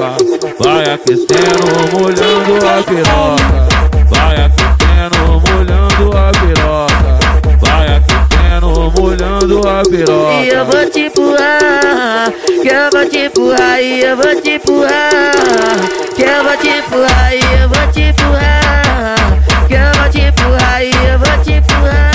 piroca. Vai aquecendo, molhando a piroca. Vai aquecendo, molhando a piroca. Vai aquecendo, molhando a piroca. E eu vou te empurrar, que eu vou te empurrar, e eu vou te empurrar, que eu vou te empurrar, e eu vou te empurrar, que eu vou te empurrar, e eu vou te empurrar.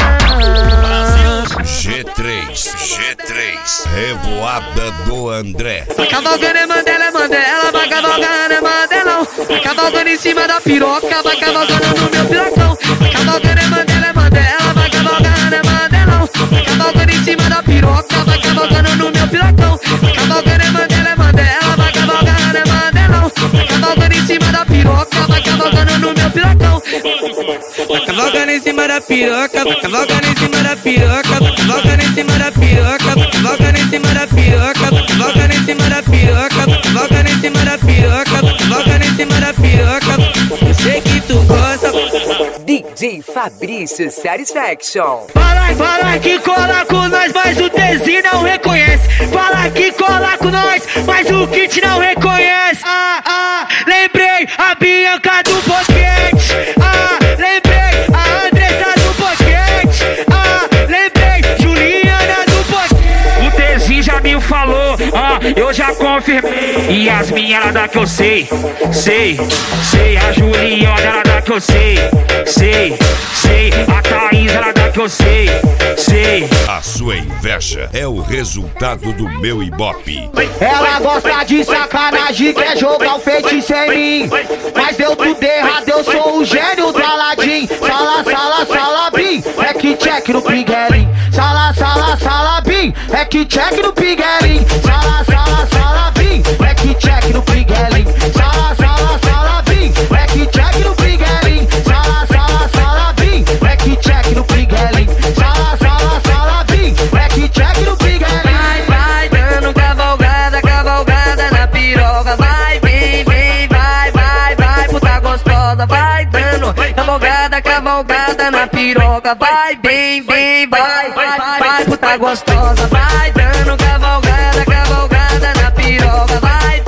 G3, Revoada do André. Vai cavalgando é Mandela, vai cavalgando é Mandelão. Vai cavalgando em cima da piroca, vai cavalgando no meu pirocão. Vai cavalgando é Mandela, vai cavalgando é Mandelão. Vai cavalgando em cima da piroca, vai cavalgando no meu pirocão. Vai cavalgando é Mandela, vai cavalgando é Mandelão. Vai cavalgando em cima da piroca, vai cavalgando no meu pirocão. Vai cavalgando em cima da piroca, vai cavalgando em cima da piroca, vai cavalgando em cima da piroca, vai cavalgando em cima da piroca, vai cavalgando em cima da piroca, vai cavalgando em cima da piroca, vai cavalgando em cima da piroca. Eu sei que tu gosta. DJ Fabrício Satisfaction. Fala que cola com nós, mas o Tezi não reconhece. Fala que cola com nós, mas o Kit não reconhece. Lembrei a Bianca do boquete. Lembrei a Andressa do boquete. Lembrei Juliana do boquete. O Tezi já me falou, eu já confirmei. E as minhas ela dá que eu sei. A Juliana ela dá que eu sei. A Thaís ela dá que eu sei. A sua inveja é o resultado do meu Ibope. Ela gosta de sacanagem, quer jogar o feitiço em mim. Mas deu tudo errado, eu sou o gênio do Aladim. Salabim, é que check no Piguelim. Salabim, é que check no Piguelim. Salabim, é que check no Piguelim. Salabim, é que check no Piguelim. Salabim, é que check no Piguelim. Salabim, é que check no Piguelim. Vai dando cavalgada na piroca. Vai, vem, vai, puta gostosa. Vai dando cavalgada na piroca. Vai, vem, vai, puta gostosa. Vai dando cavalgada na piroca. Vai,